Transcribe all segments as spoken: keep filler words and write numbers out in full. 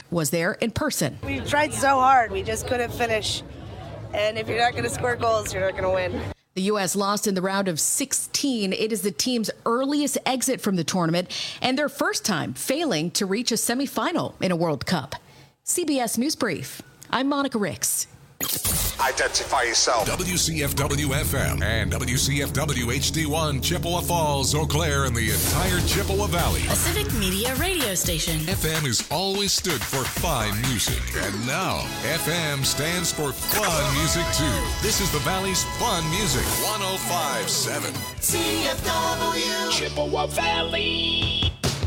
was there in person. We tried so hard, we just couldn't finish. And if you're not going to score goals, you're not going to win. The U S lost in the round of sixteen. It is the team's earliest exit from the tournament and their first time failing to reach a semifinal in a World Cup. C B S News Brief. I'm Monica Ricks. Identify yourself. W C F W F M and W C F W H D one, Chippewa Falls, Eau Claire, and the entire Chippewa Valley. A Civic Media radio station. F M has always stood for fine music. And now, F M stands for fun music, too. This is the Valley's fun music. one oh five point seven. C F W. Chippewa Valley.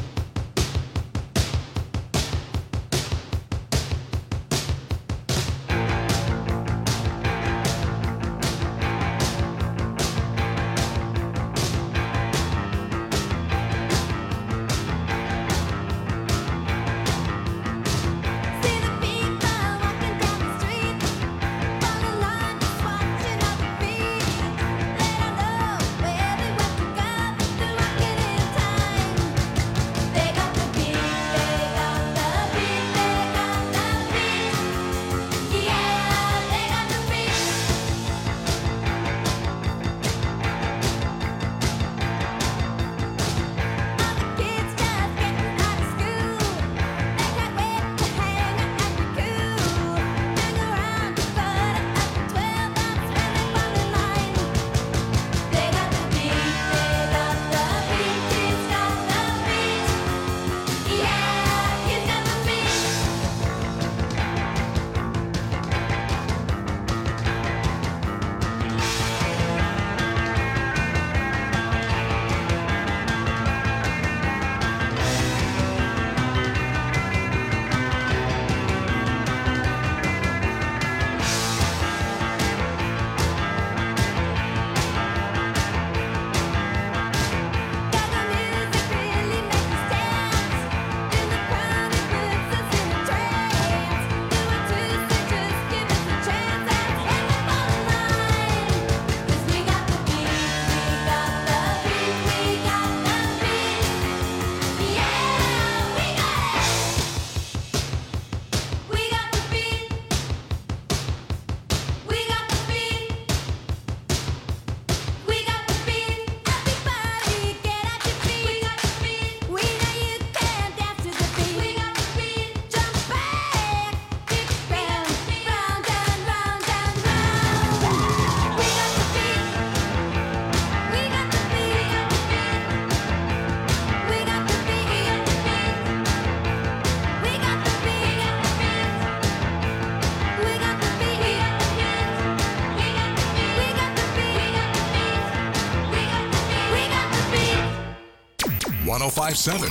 one oh five point seven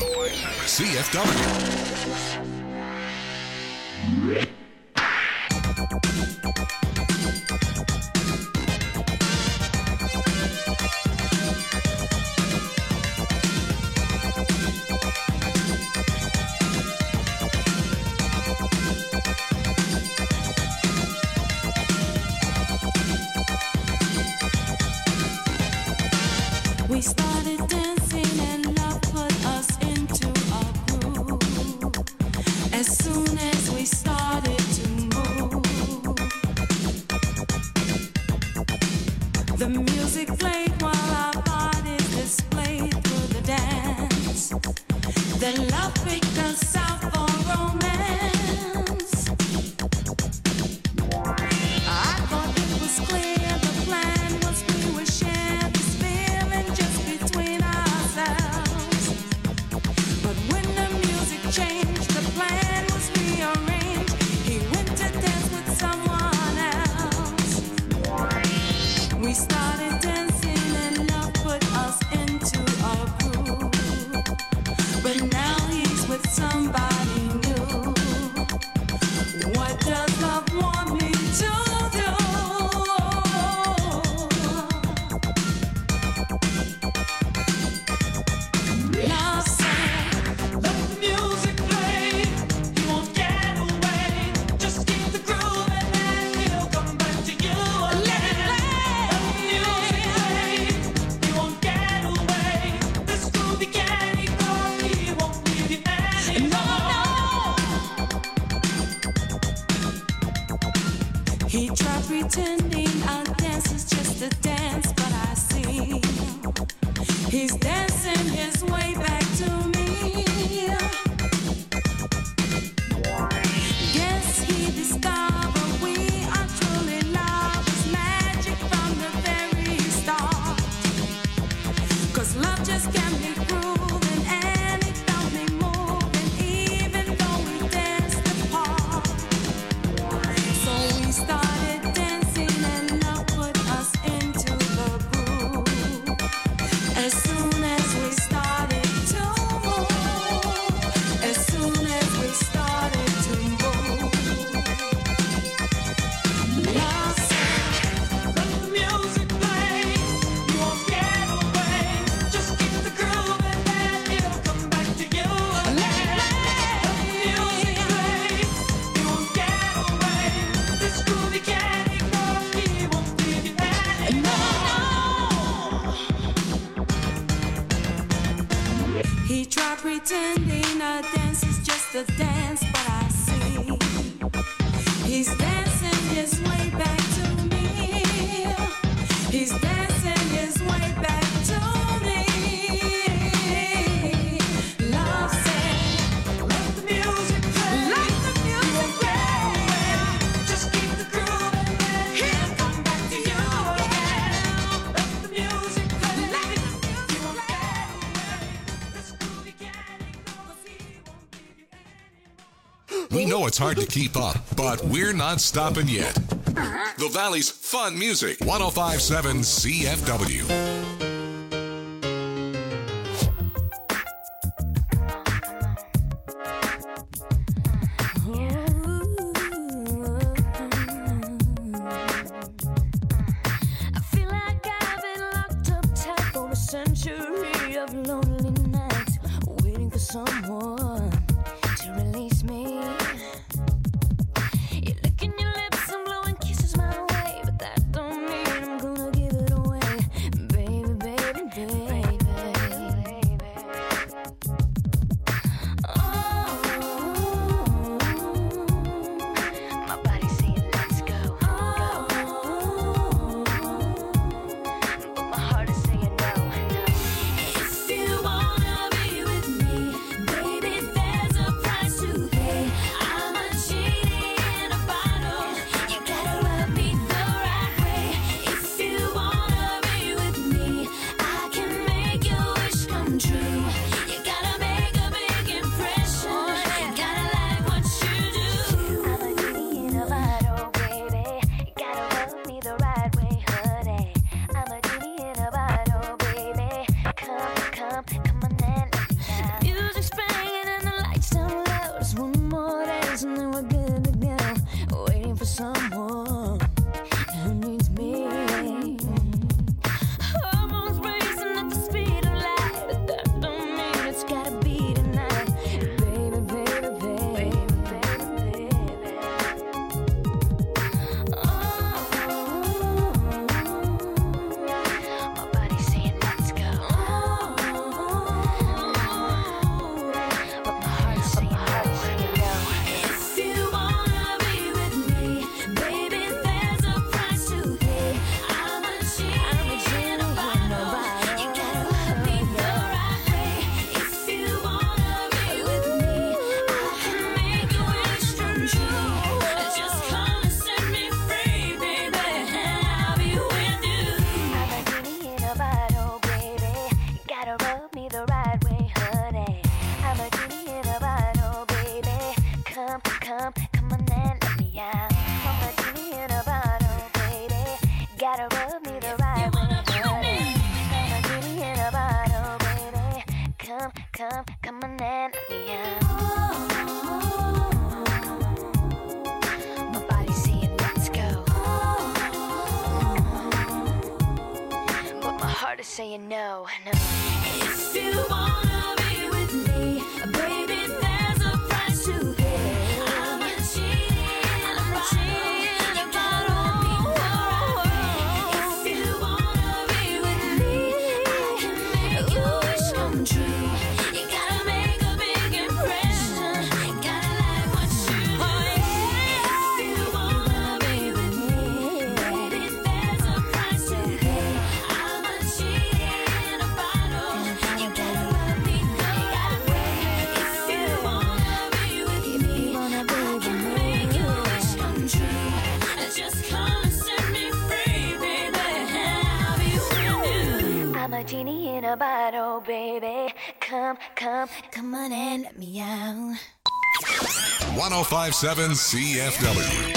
C F W. We started dancing and love put us into a groove. As soon as we started to move, the music played while our bodies displayed through the dance. Then love picked us out for romance. I thought it was clear the plan was we would share this feeling just between ourselves. But when the music changed, the plan was rearranged. He tried pretending our dance is just a dance, but I see he's dancing his way back to me. Guess he discovered we are truly lovers, magic from the very start. 'Cause love just can't be proven, and it don't be moving, even though we danced apart. So we started dancing and love put us into the groove. As soon as we started to move, as soon as we started to move, love said, let the music play, you won't get away, just keep the groove and then it'll come back to you again. Let the music play, you won't get away, this groove you can't ignore, we won't leave you anymore. He tried pretending a dance is just a dance, but I see he's dancing his way back to me. He's dancing his way back to me. Love said, let the music play. Let the music play. Just keep the groove and then he'll come back to you again. Let the music play. Let the music play. This groove you can't ignore, 'cause he won't leave you anymore. We know it's hard to keep up, but we're not stopping yet. The Valley's fun music, one oh five point seven C F W. I feel like I've been locked up tight for a century of lonely nights, waiting for someone to release me. You're licking your lips and blowing kisses my way, but that don't mean I'm gonna give it away, baby, baby, baby. Oh, my body's saying let's go, go. But my heart is saying no, no. If you wanna be with me, baby, there's a price to pay. I'm a genie in a bottle. You gotta rub me the right way. If you wanna be with me, I can make your wish come true. You gotta make a big impression. Gotta like what you do. I'm a genie in a bottle, baby. You gotta rub me the right way, honey. I'm a genie in a bottle, baby. Come, come, come on and let me out. Music's playing and the lights down low. Just one more dance and then we're good to go. Waiting for someone who needs me. Hormones racing at the speed of light, but that don't mean it's gotta be tonight, baby, baby, baby, baby, baby. Oh, my body's saying let's go. But my heart's saying no. If you wanna be with me, baby, there's a price to pay. I'm a genie in a bottle. You gotta rub me the right way. If you wanna be with me, I can make your wish come true. Just come and set me free, baby, and I'll be with you. I'm a genie in a bottle, baby. You gotta rub me the right way, honey. I'm a genie in a bottle, baby. Come, come, come on and let me out. I'm a genie in a bottle, baby. Gotta rub me the right way, honey. I'm a genie in a bottle, baby. Come, come, come on and let me out. My body's saying let's go, but my heart is saying no, no. If you wanna be with me, baby, there's a price to pay. I'm a genie in a bottle. You gotta rub me the right way. If you wanna be with me, I can make your wish come true. You gotta make a big impression. Gotta like what you do. If you wanna be with me, your bottle, baby. Come, come, come on and let me out. one oh five point seven C F W.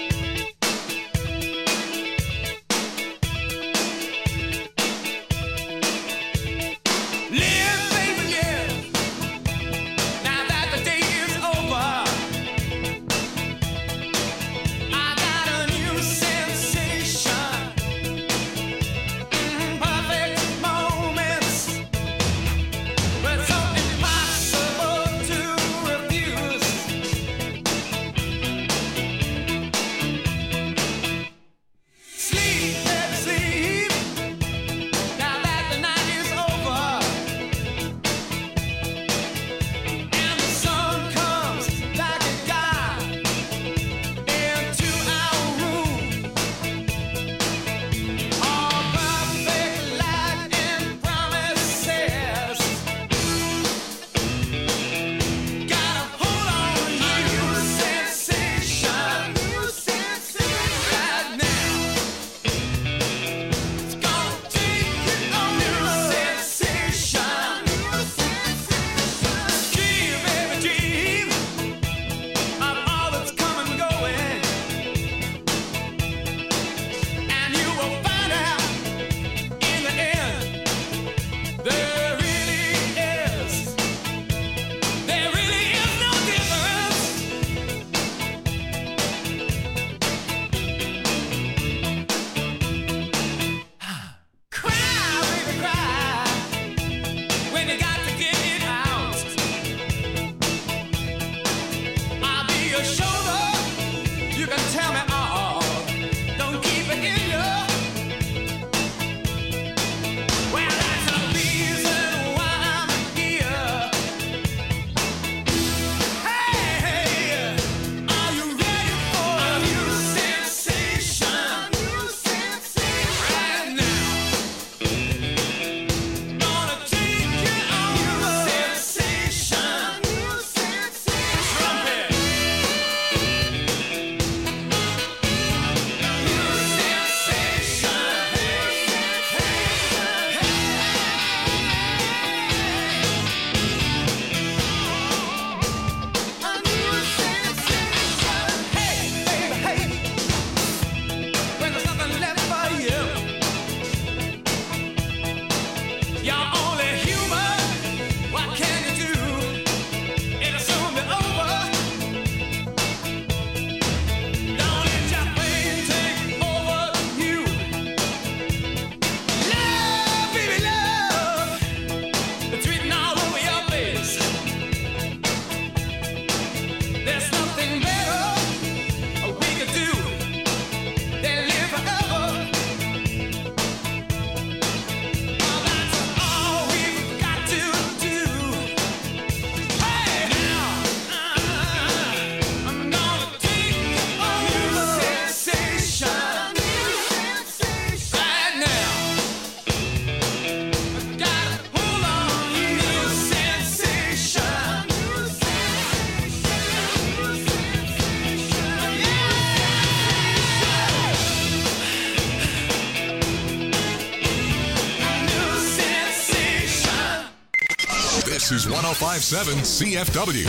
This is one oh five point seven C F W.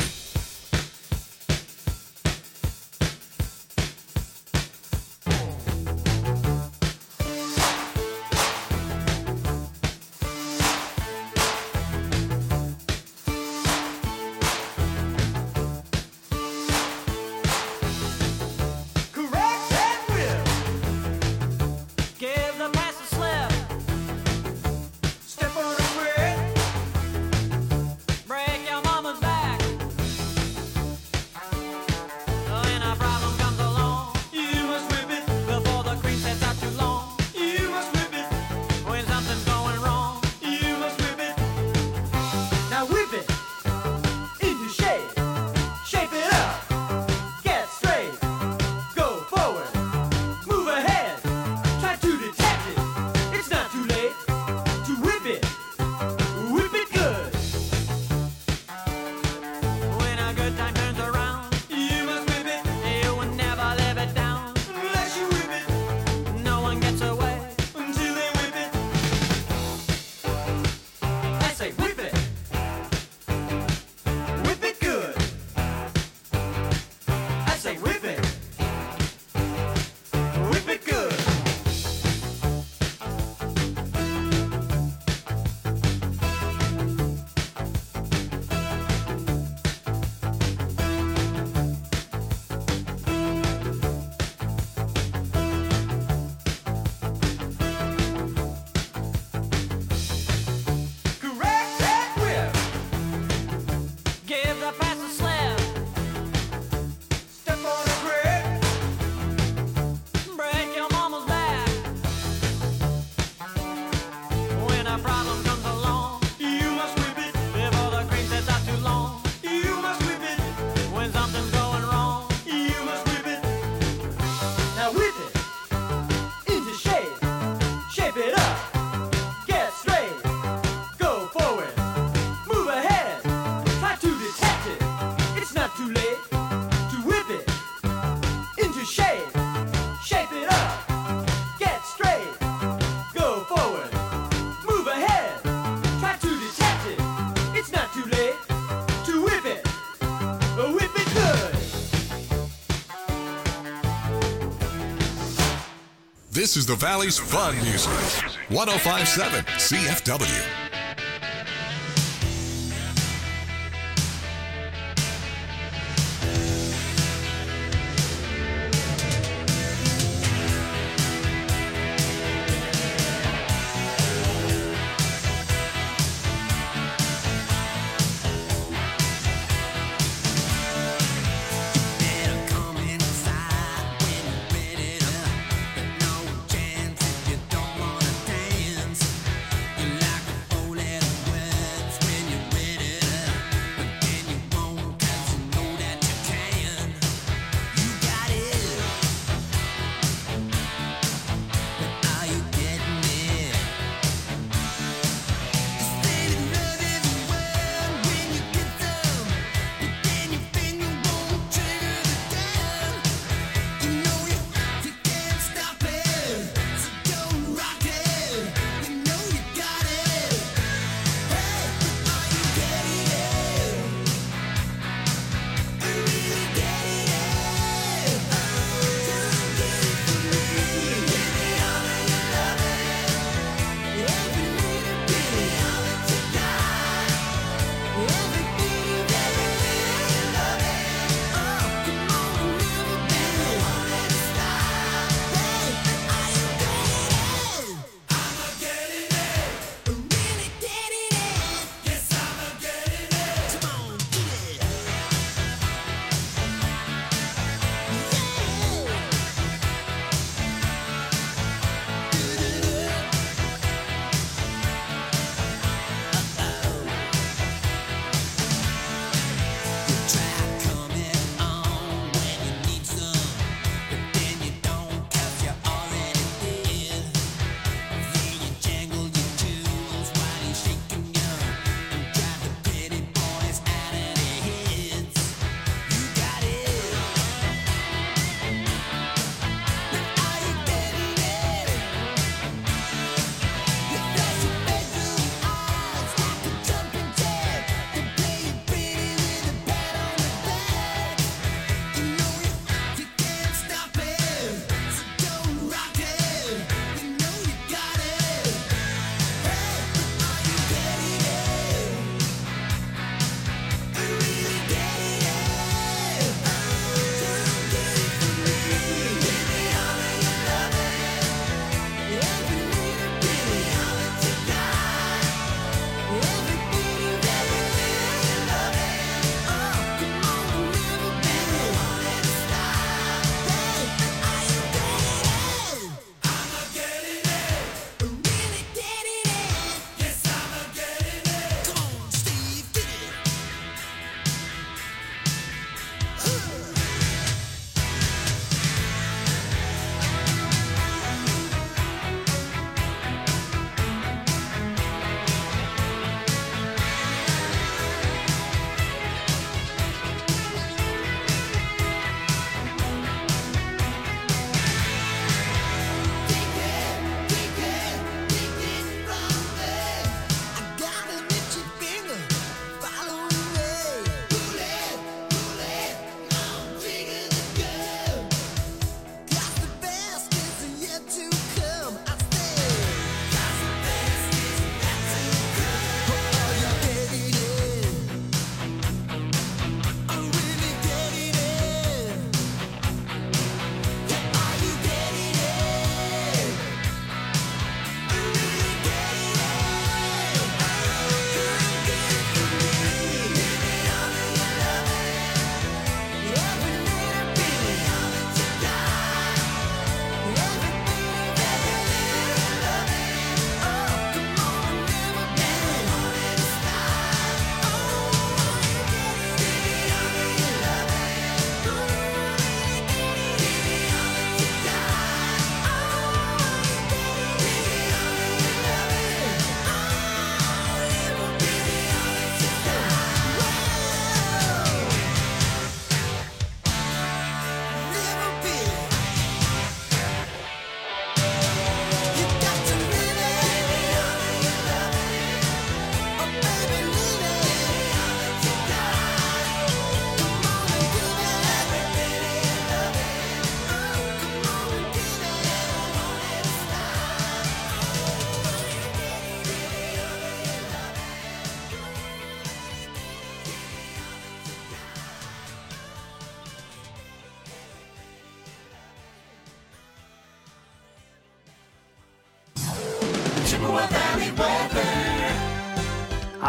Break your mama's back. This is the Valley's Fun Music. one oh five point seven C F W. Don't wanna dance. You're like a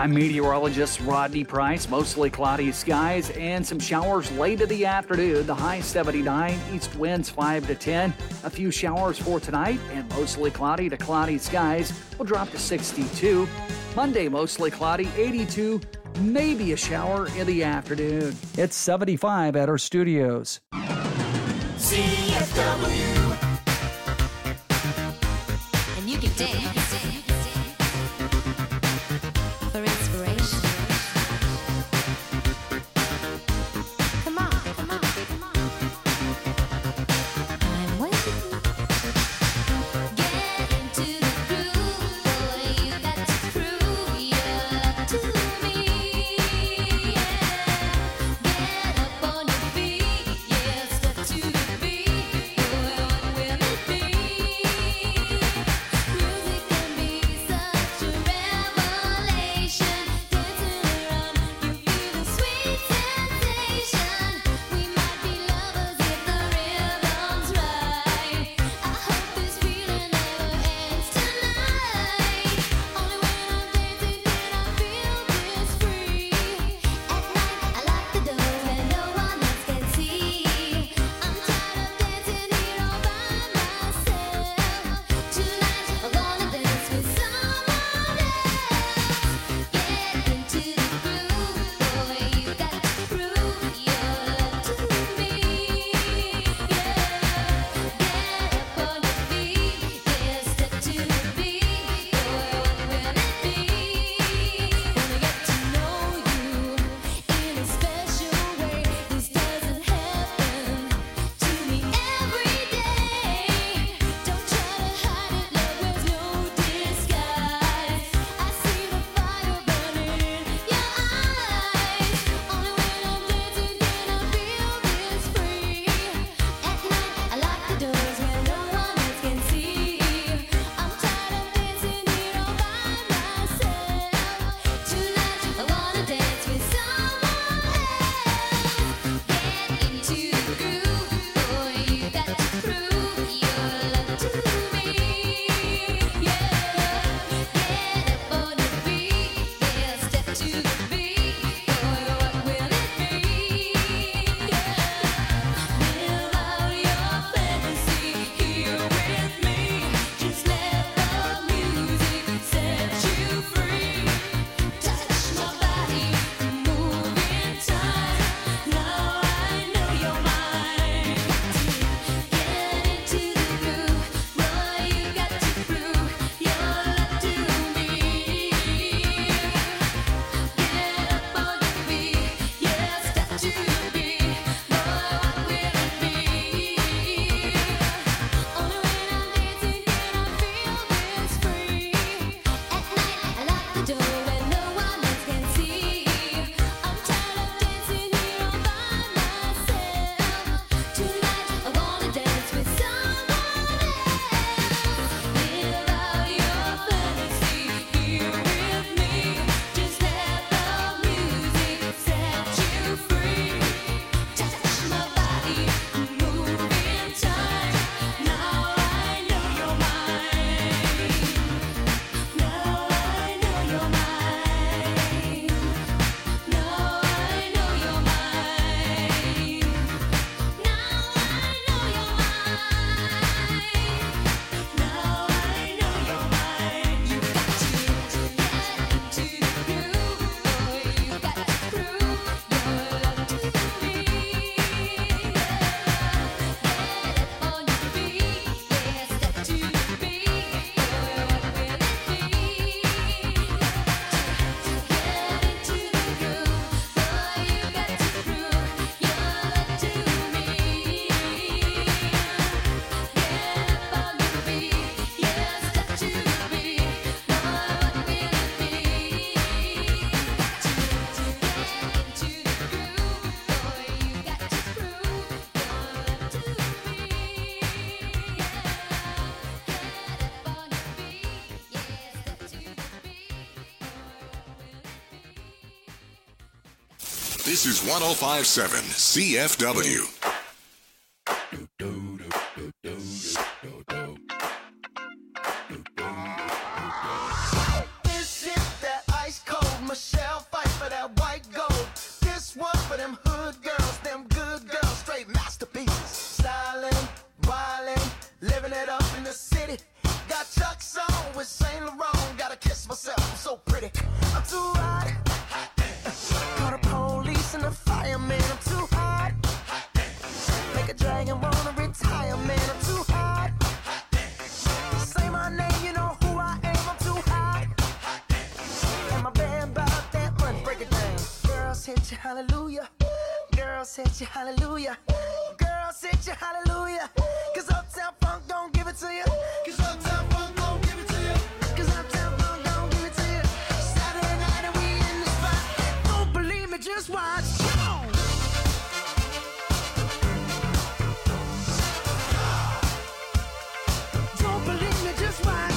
I'm meteorologist Rodney Price. Mostly cloudy skies and some showers late in the afternoon. The high seventy-nine, east winds five to ten. A few showers for tonight and mostly cloudy to cloudy skies will drop to sixty-two. Monday, mostly cloudy, eighty-two. Maybe a shower in the afternoon. It's seventy-five at our studios. C F W. And you can dance for inspiration. Come on, come on, come on. I'm waiting. Get into the groove, boy. You got to prove your love to me. Get up on your feet, yeah. Step to the beat, boy. What will it be? Music can be such a revelation. Dancing around, you feel the sweet sensation. We might be lovers if the rhythm's right. I hope this feeling never ends tonight. Only when I'm dancing can I feel this free. At night, I lock the doors where no one else can see. I'm tired of dancing here all by myself. Tonight, I wanna dance with someone else. Get into the groove, boy. You got to prove your love to me. Yeah, get up on your feet, yeah. Step to the beat, boy. What will it be? Wanna get to know you in a special way. This doesn't happen to me every day. Don't try to hide it, love wears no disguise. I see the fire burning in your eyes. Only when I'm dancing can I feel this free. At night, I lock the doors where no one else can see. I'm tired of dancing here all by myself. Tonight, I wanna dance with someone else. Get into the groove, boy. You got to prove your love to me. Yeah, get up on your feet, yeah. Step to the beat, boy. What will it be? Yeah, live out your fantasy here with me. Just let the music set you free. Touch my body, move in time. Now I know you're mine. Get into the groove, boy. You got to prove your love to me. Get up on your feet, yeah. Step to the beat, boy. What will it be? Only when I'm dancing can I feel this free. At night, I lock the door where no one else can see. I'm tired of dancing here all by myself. Tonight, I wanna dance with someone else. Live out your fantasy here with me. Just let the music set you free. Touch my body, move in time. Now I know you're mine. Now I know you're mine. Now I know you're mine. Now I know you're mine. Now I know you're mine. You got to get into the groove, boy. You got to prove your love to me. Get up on your feet, yeah. Step to the beat, boy. What will it be? Get into the groove, boy. You got to prove your love to me. Get up on your feet, yeah. Step to the beat, boy. What will it be? Get into the groove, boy. You got to prove your love to me. Get up on your feet, yeah. Step to the beat, boy. This is one oh five point seven C F W. Is it that ice cold hallelujah. Girls hit you hallelujah. Girls hit you hallelujah. Cause Uptown Funk don't give it to you. Cause Uptown Funk don't give it to you. Cause Uptown Funk don't give it to you. Saturday night and we in the spot. Don't believe me, just watch. Come on. Don't believe me, just watch.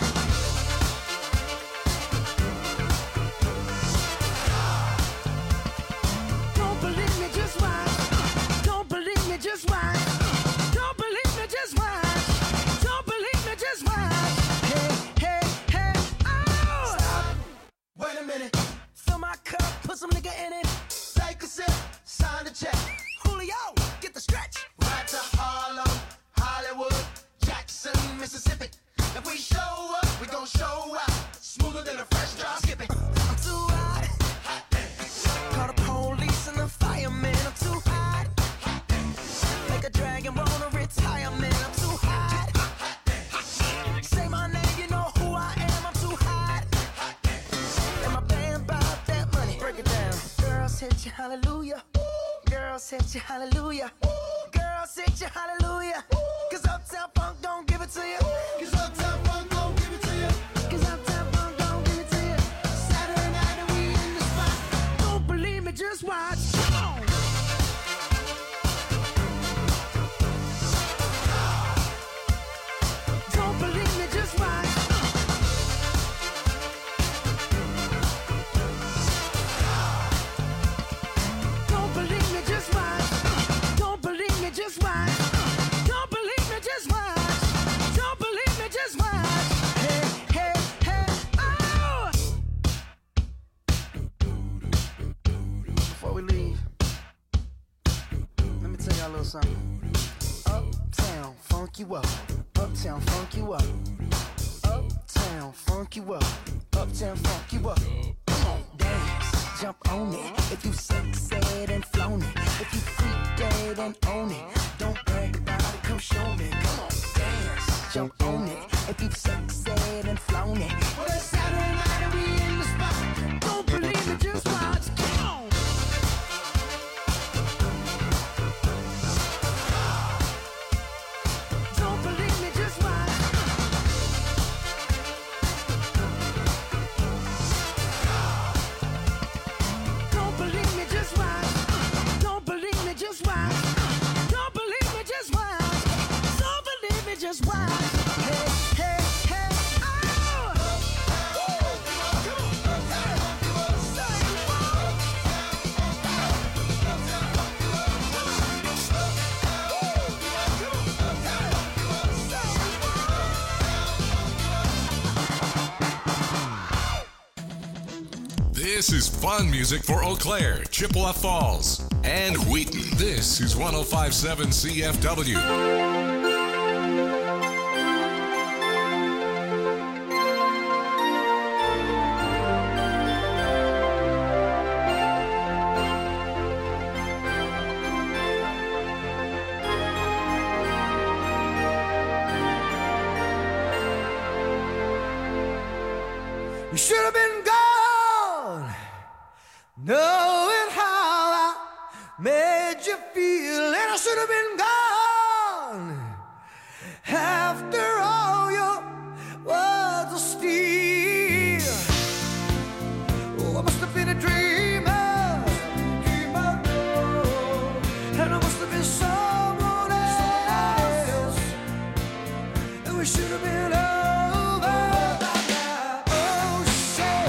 Don't believe me, just watch. Don't believe me, just watch. Don't believe me, just watch. Don't believe me, just watch. Hey, hey, hey, oh! Stop. Wait a minute. Fill my cup, put some nigga in it. Take a sip, sign the check. Julio, get the stretch. Right to Harlem, Hollywood, Jackson, Mississippi. If we show up, we gon' show out. Smoother than a fresh drop. Skip it. I'm too hot. Hot dance. Call the police and the fireman. I'm too hot. Hot dance. Make a dragon wanna retire, man. I'm too hot. Hot dance. Say my name, you know who I am. I'm too hot. Hot dance. And my band bought that money. Break it down. Girls hit you, hallelujah. Girls hit you, hallelujah. Girls hit you, hallelujah. Cause Uptown Funk don't give it to you. Cause Uptown Funk don't give it to you. Cause Uptown Funk don't give it to you. Saturday night and we in the spot. Don't believe me, just watch. Come on. Don't believe me, just watch. Don't believe me, just watch. Don't believe me, just watch. Don't believe me, just watch. Don't believe me, just watch. Hey, hey, hey, oh! Before we leave, let me tell y'all a little something. Uptown, funk you up. Uptown, funk you up. Uptown, funk you up. Uptown, funk you up. Come on, dance, jump on it. If you succeed and flown it. If you freak dead and own it. Don't brag about it, come show me. Come on, dance, jump on it. If you succeed and flown it. Well, it's Saturday night and we in the spot. Don't believe me, just watch. Come on. Don't believe me, just watch. Don't believe me, just watch. Don't believe me, just watch. Don't believe me, just watch. Don't believe me, just watch. Hey, hey, hey, oh! This is fun music for Eau Claire, Chippewa Falls, and Wheaton. This is one oh five point seven C F W. You should have been gone, knowing how I made you feel, and I should have been gone. After all your words of steel, oh, I must have been a dreamer, dreamer, and I must have been someone else, and we should have been over. Oh, say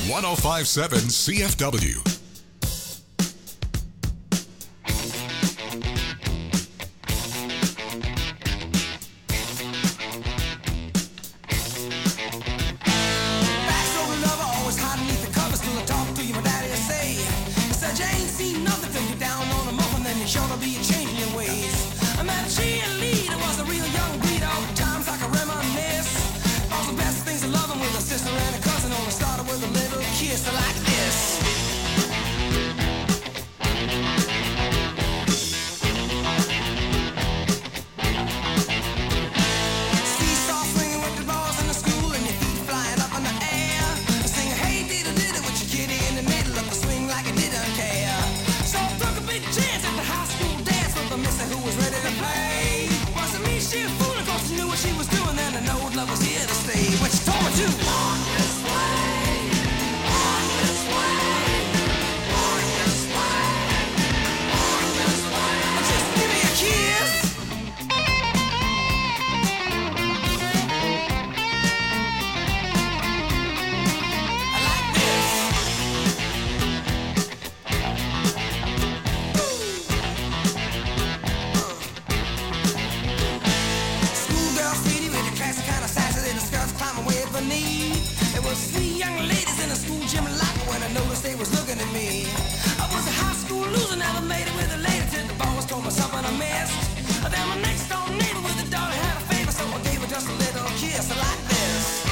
one oh five point seven C F W. Backstory lover, always hiding beneath the covers till I talk to you, my daddy will say. He said you ain't seen nothing till you're down on a muffin, then you're sure to be changing your ways. I met cheerleader, was a real young breed, all times I can reminisce. All the best things of loving with a sister and a cousin, only started with a little kiss like this. Seesaw swinging with the balls in the school and your feet flying up in the air. Singing, hey, diddle diddle with your kitty in the middle of the swing like you didn't care. So I took a big chance at the high school dance with a mister who was ready to play. Wasn't me, she was fooling, cause she knew what she was doing, and I know love was here to stay. What you told me to? Walk this way, walk this way, walk this way, walk this way. Just give me a kiss. I like this. Schoolgirl sweetie with the classic kind of sassy little skirts climbing way beneath. There was three young ladies in the school gym locker when I noticed they was looking at me. I was a high school loser, never made it with a lady till the boss told me something I missed. Then my next door neighbor with a daughter had a favor, so I gave her just a little kiss like this.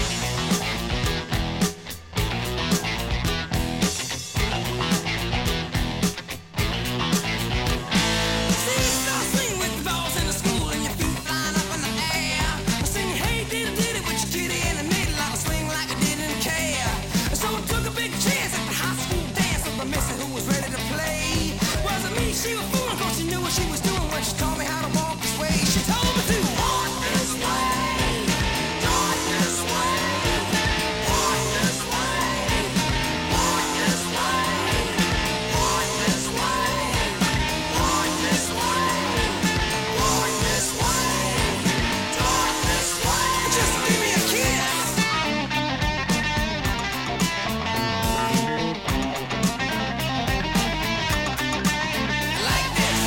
Seesaw swing with the balls in the school and your feet flying up in the air. Singing, hey, diddle diddle with your kitty in the middle of a swing like I didn't care. So I took a big chance at the high school dance with a mister who was ready to play. Wasn't me, she was fooling, cause she knew what she was doing when she taught me how to walk this way. She told me to walk this way, walk this way, walk this way, walk this way, walk this way, walk this way, walk this way, walk this way. Just give me a kiss. Like this.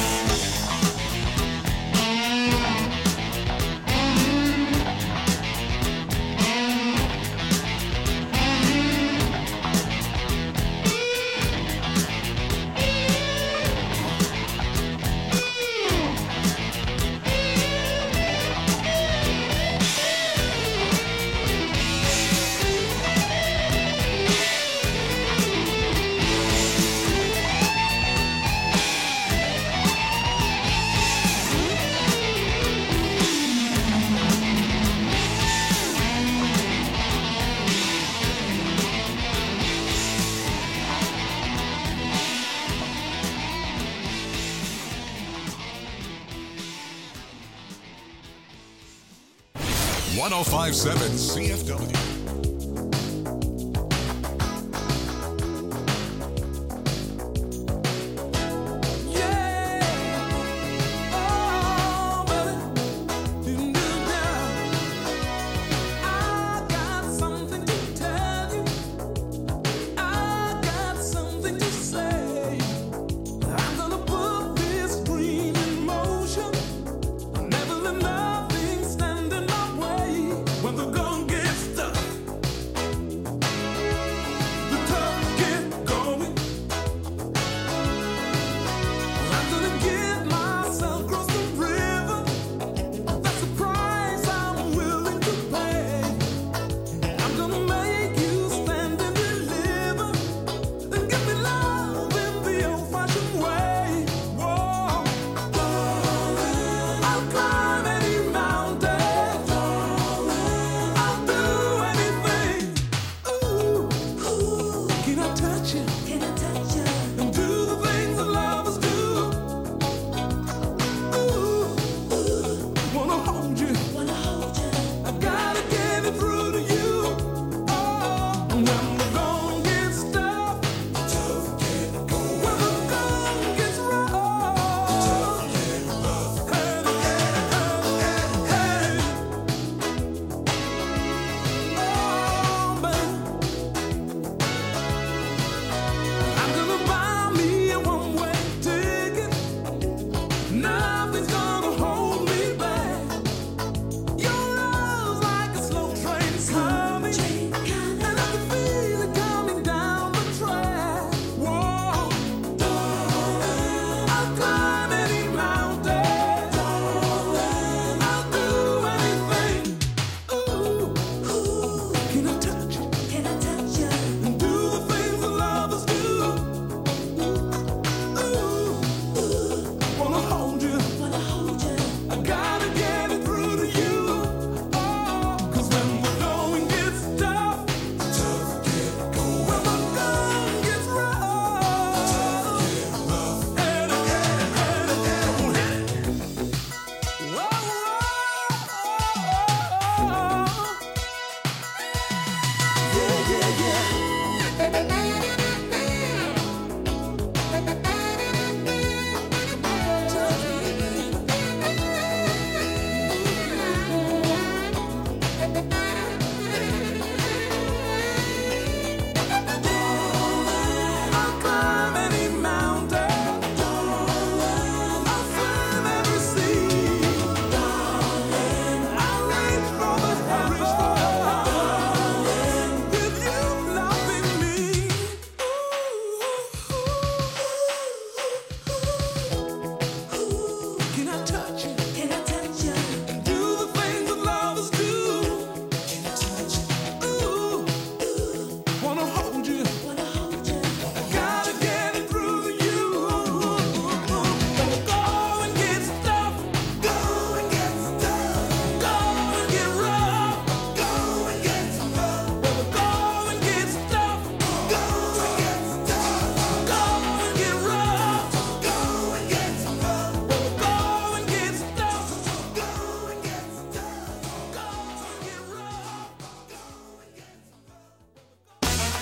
one oh five point seven C F W. When the gun gets tough,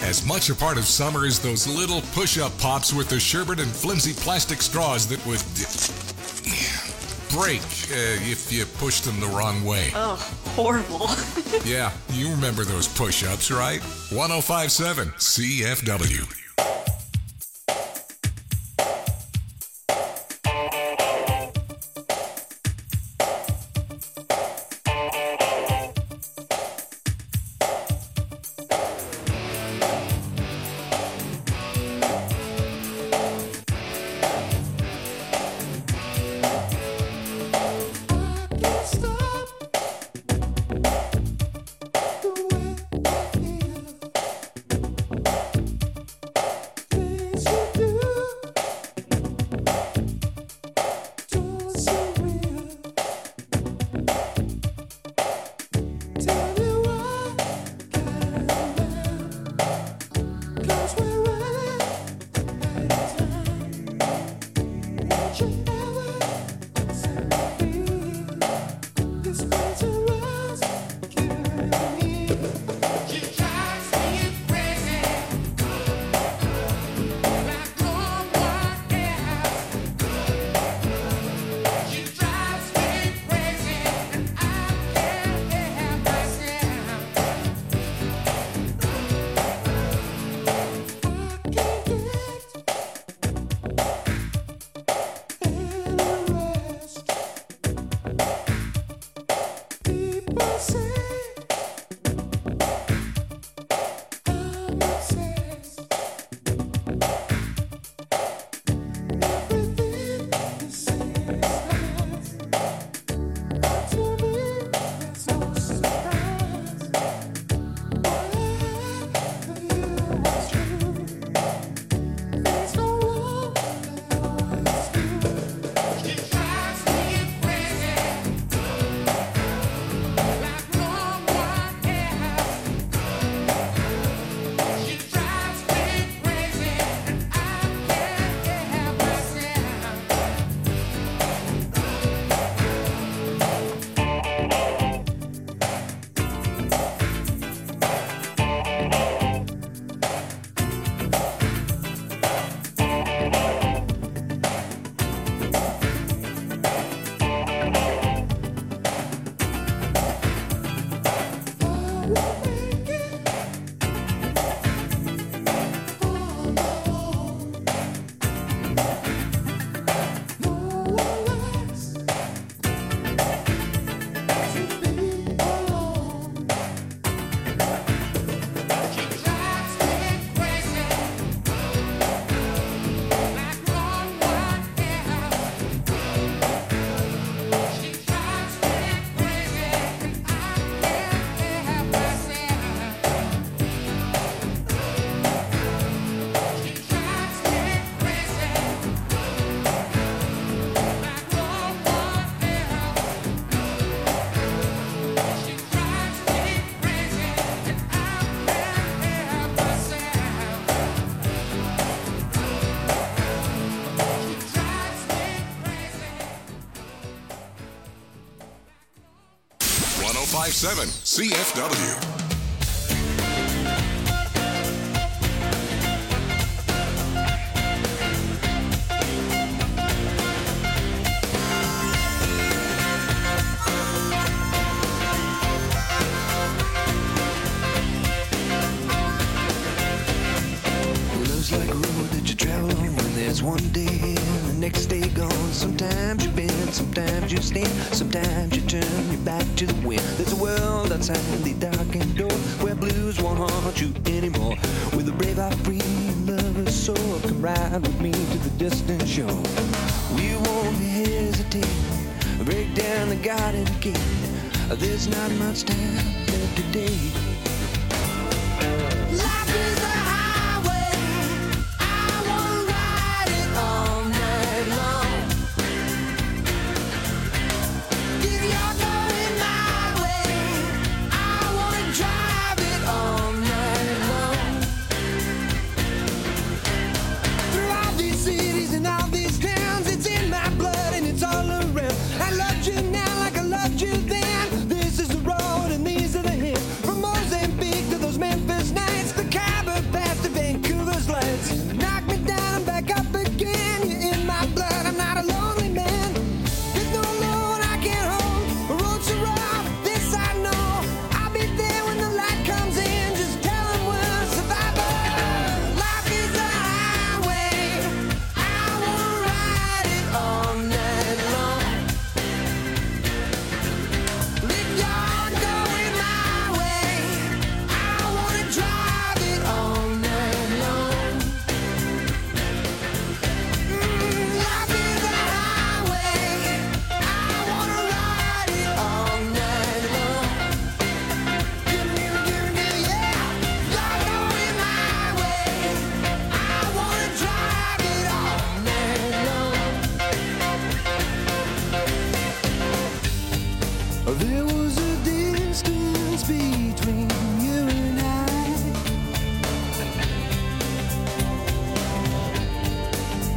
As much a part of summer as those little push-up pops with the sherbet and flimsy plastic straws that would break uh, if you pushed them the wrong way. Oh, horrible. Yeah, you remember those push-ups, right? one oh five point seven C F W. one oh five point seven C F W. One day and the next day gone. Sometimes you bend, sometimes you stand, sometimes you turn your back to the wind. There's a world outside the darkened door where blues won't haunt you anymore. With a brave heart, free lover's soul, come ride with me to the distant shore. We won't hesitate, break down the garden gate. There's not much time left today. Life is a you then. This is the road and these are the hills. From most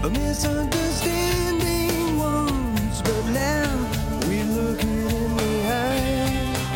A misunderstanding once, but now we look it in the eye.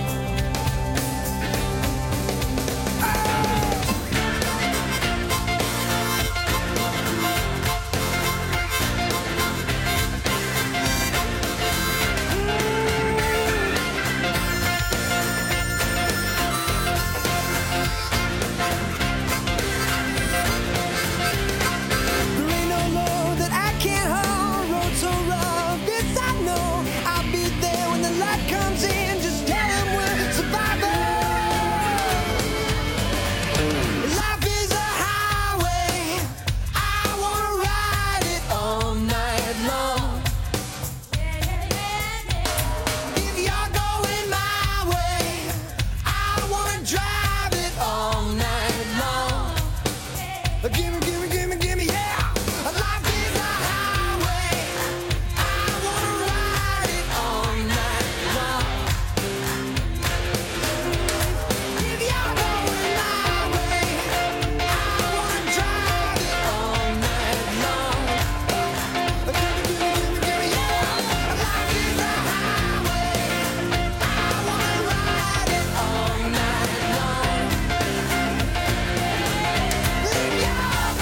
There ain't no law that I can't hold. Road so rough, this I know. I'll be there when the light comes in. Just tell them we're survivors. Life is a highway. I wanna ride it all night long. If you're going my way, I wanna drive it all night long. Gimme, gimme, gimme, gimme, yeah. Life is a highway. I wanna ride it all night long. If you're going my way, I wanna drive it all night long. Gimme, gimme, gimme, gimme, yeah. Life is a highway. I wanna ride it all night long. If you're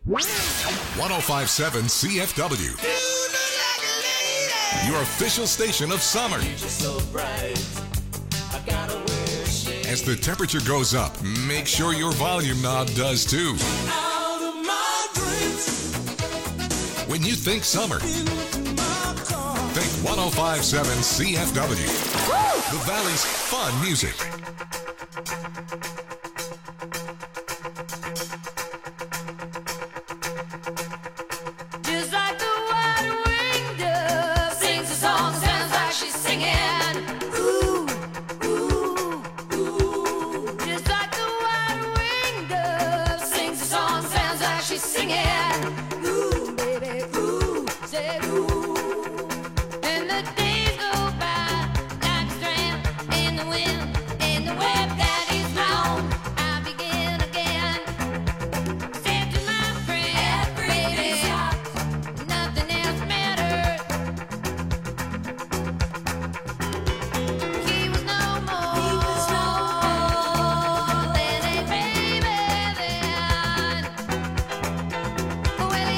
one oh five point seven C F W. Your official station of summer. As the temperature goes up, make sure your volume knob does too. When you think summer, think one oh five point seven C F W. The Valley's fun music. Just like the white-winged dove sings a song, sounds like she's singing. Ooh, ooh, ooh. Just like the white-winged dove sings a song, sounds like she's singing. Ooh, baby, ooh, say ooh. And the days go by like a strand in the wind, in the web that is round. I begin again. Said to my friend, baby, nothing else matters. He was no more than a baby then. Well, he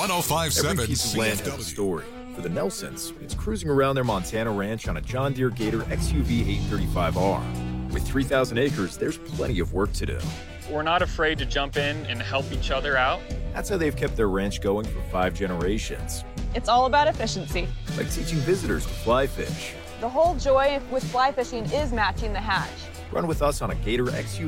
oh five Every seven piece of land has a story. For the Nelsons, it's cruising around their Montana ranch on a John Deere Gator X U V eight thirty-five R. With three thousand acres, there's plenty of work to do. We're not afraid to jump in and help each other out. That's how they've kept their ranch going for five generations. It's all about efficiency. Like teaching visitors to fly fish. The whole joy with fly fishing is matching the hatch. Run with us on a Gator X U V